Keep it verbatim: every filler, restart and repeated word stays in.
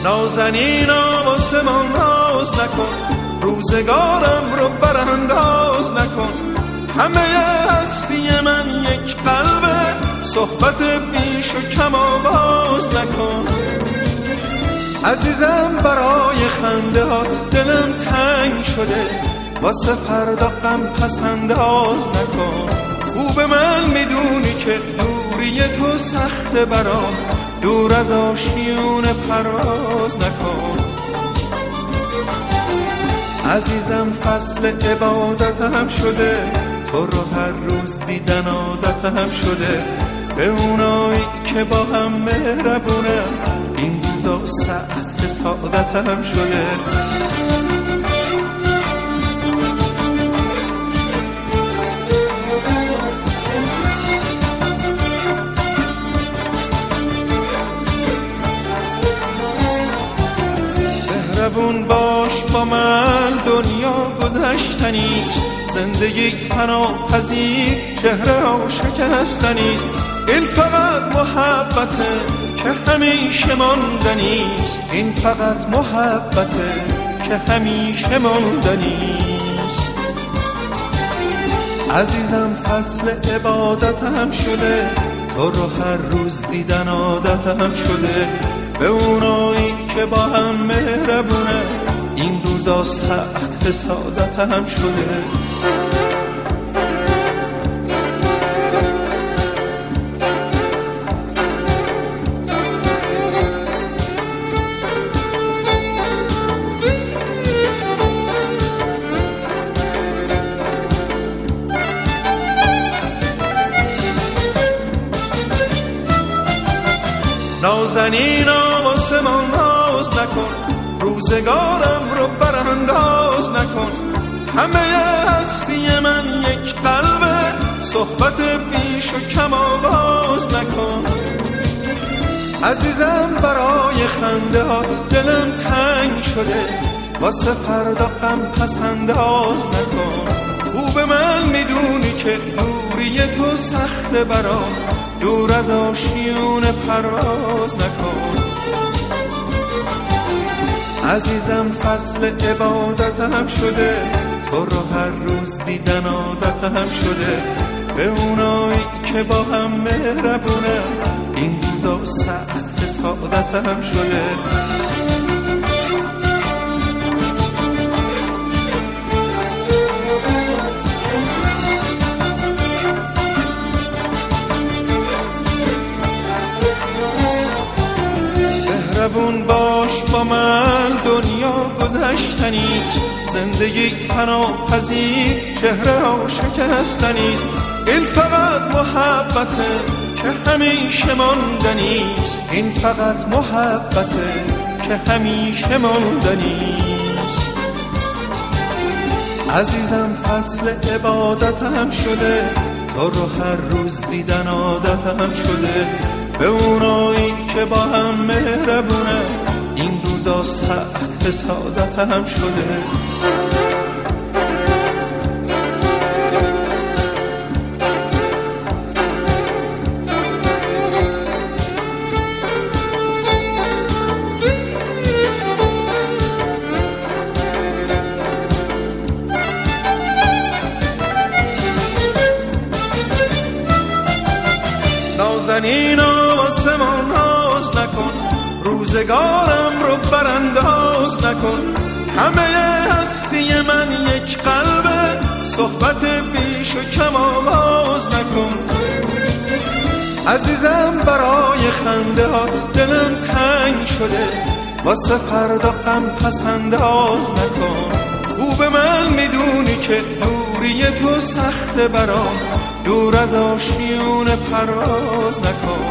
نازنینا واسه من ناز نکن، روزگارم رو برانداز نکن. همه هستی من یک قلبه، صحبت بیش و کم آغاز نکن. عزیزم برای خندهات دلم تنگ شده، واسه فردا غم پسنداز نکن. خوب من میدونی که دوری تو سخته برام، دور از آشیون پرواز نکن. عزیزم فصل عبادتم شده، تو رو هر روز دیدن عادتم شده. به اونایی که با هم مهربونم، این روزا سخت حسادتم شده. مهربون باش با من، دنیا گذشتنیست، زندگی فنا پذیر، چهره ها شکستنیست. این فقط محبته که همیشه ماندنیست، این فقط محبته که همیشه ماندنیست. عزیزم فصل عبادتم شده، تو رو هر روز دیدن عادتم شده. به اونایی که با هم مهربونه، این روزا سخت حسادتم شده. نازنینا واسه من ناز نکن، روزگارم رو برانداز نکن. همه هستی من یک قلبه، صحبت بیش و کم آغاز نکن. عزیزم برای خندهات دلم تنگ شده، واسه فردا غم پسنداز نکن. خوب من میدونی که دوری تو سخته برام، دور از آشیون پرواز نکن. عزیزم فصل عبادتم شده، تو رو هر روز دیدن عادتم شده. به اونایی که با هم مهربونم، این روزا سخت حسادتم شده. مهربون باش با من، دنیا گذشتنیست، زندگی فنا پذیر، چهره ها شکستنیست. این فقط محبته که همیشه ماندنیست، این فقط محبته که همیشه ماندنیست. عزیزم فصل عبادتم شده، تو رو هر روز دیدن عادتم شده. به اونایی که با هم مهربونه، این روزا سخت حسادتم شده. نازنینا واسه من ناز نکن، روزگارم رو برانداز نکن. همه هستی من یک قلبه، صحبت بیش و کم آغاز نکن. عزیزم برای خندهات دلم تنگ شده، واسه فردا غم پسنداز نکن. خوب من میدونی که دوری تو سخته برام، دور از آشیون پرواز نکن.